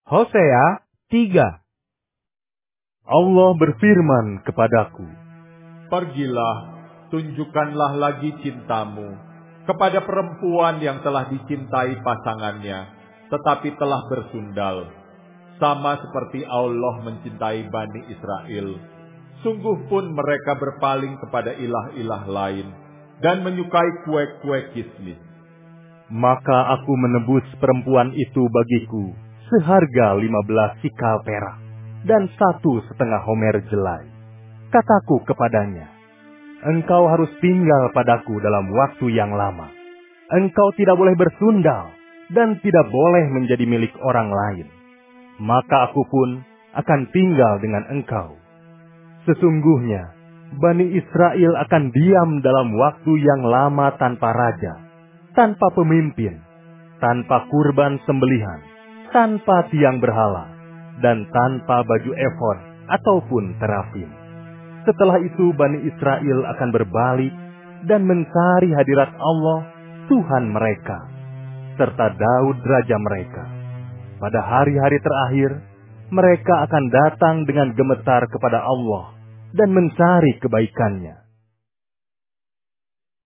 Hosea 3. Allah berfirman kepadaku, Pergilah, tunjukkanlah lagi cintamu kepada perempuan yang telah dicintai pasangannya, tetapi telah bersundal, sama seperti Allah mencintai Bani Israel. Sungguh pun mereka berpaling kepada ilah-ilah lain dan menyukai kue-kue kismis. maka aku menebus perempuan itu bagiku seharga 15 sikal perak dan 1,5 homer jelai. Kataku kepadanya, engkau harus tinggal padaku dalam waktu yang lama. Engkau tidak boleh bersundal dan tidak boleh menjadi milik orang lain. Maka aku pun akan tinggal dengan engkau. Sesungguhnya, Bani Israel akan diam dalam waktu yang lama tanpa raja, tanpa pemimpin, tanpa kurban sembelihan, tanpa tiang berhala, dan tanpa baju efod ataupun terafim. Setelah itu Bani Israel akan berbalik dan mencari hadirat Allah, Tuhan mereka, serta Daud raja mereka. Pada hari-hari terakhir, mereka akan datang dengan gemetar kepada Allah dan mencari kebaikannya.